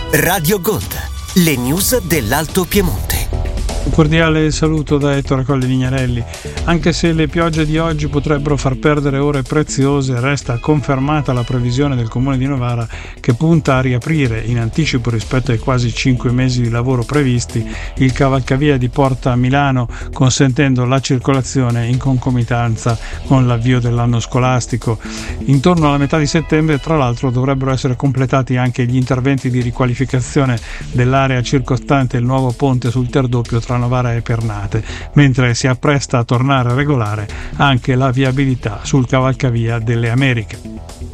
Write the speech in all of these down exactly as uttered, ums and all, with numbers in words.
Radio Gold, le news dell'Alto Piemonte. Un cordiale saluto da Ettore Colli Vignarelli. Anche se le piogge di oggi potrebbero far perdere ore preziose, resta confermata la previsione del Comune di Novara che punta a riaprire in anticipo rispetto ai quasi cinque mesi di lavoro previsti il cavalcavia di Porta Milano, consentendo la circolazione in concomitanza con l'avvio dell'anno scolastico. Intorno alla metà di settembre, tra l'altro, dovrebbero essere completati anche gli interventi di riqualificazione dell'area circostante il nuovo ponte sul Terdoppio tra Novara e Pernate, mentre si appresta a tornare regolare anche la viabilità sul cavalcavia delle Americhe.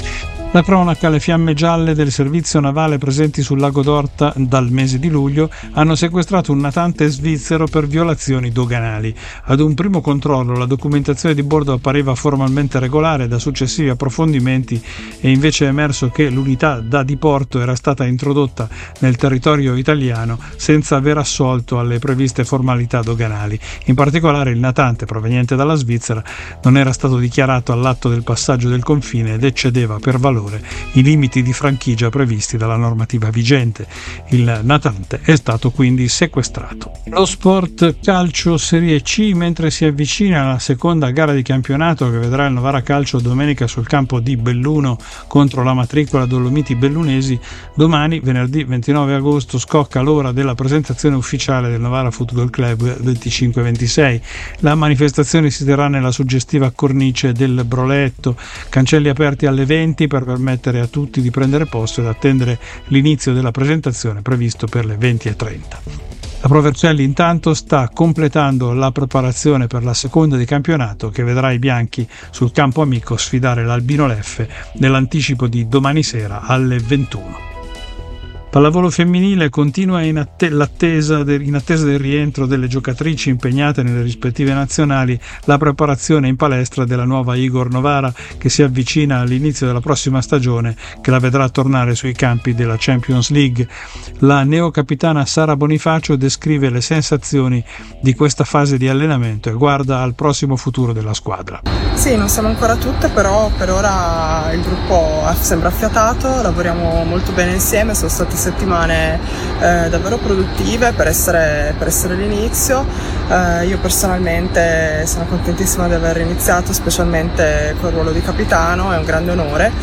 La cronaca: le fiamme gialle del servizio navale presenti sul lago d'Orta dal mese di luglio hanno sequestrato un natante svizzero per violazioni doganali. Ad un primo controllo la documentazione di bordo appariva formalmente regolare, da successivi approfondimenti è invece emerso che l'unità da diporto era stata introdotta nel territorio italiano senza aver assolto alle previste formalità doganali. In particolare il natante, proveniente dalla Svizzera, non era stato dichiarato all'atto del passaggio del confine ed eccedeva per valore i limiti di franchigia previsti dalla normativa vigente. Il natante è stato quindi sequestrato. Lo sport calcio Serie C: mentre si avvicina alla seconda gara di campionato che vedrà il Novara Calcio domenica sul campo di Belluno contro la matricola Dolomiti Bellunesi, domani, venerdì ventinove agosto, scocca l'ora della presentazione ufficiale del Novara Football Club venticinque ventisei. La manifestazione si terrà nella suggestiva cornice del Broletto, cancelli aperti alle venti per permettere a tutti di prendere posto ed attendere l'inizio della presentazione previsto per le venti e trenta. La Pro Vercelli intanto sta completando la preparazione per la seconda di campionato che vedrà i bianchi sul campo amico sfidare l'Albino Leffe nell'anticipo di domani sera alle ventuno. Pallavolo femminile continua in, atte- l'attesa de- in attesa del rientro delle giocatrici impegnate nelle rispettive nazionali la preparazione in palestra della nuova Igor Novara, che si avvicina all'inizio della prossima stagione, che la vedrà tornare sui campi della Champions League. La neocapitana Sara Bonifacio descrive le sensazioni di questa fase di allenamento e guarda al prossimo futuro della squadra. Sì, non siamo ancora tutte, però per ora il gruppo sembra affiatato, lavoriamo molto bene insieme, sono state settimane eh, davvero produttive per essere, per essere l'inizio. Eh, io personalmente sono contentissima di aver iniziato, specialmente col ruolo di capitano, è un grande onore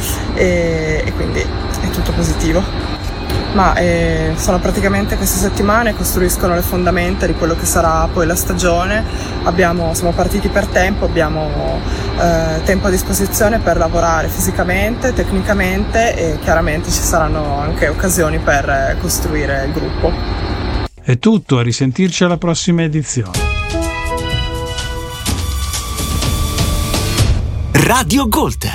e, e quindi è tutto positivo. Ma eh, sono praticamente queste settimane costruiscono le fondamenta di quello che sarà poi la stagione. Abbiamo, siamo partiti per tempo, abbiamo eh, tempo a disposizione per lavorare fisicamente, tecnicamente e chiaramente ci saranno anche occasioni per eh, costruire il gruppo. È tutto, a risentirci alla prossima edizione. Radio Gold,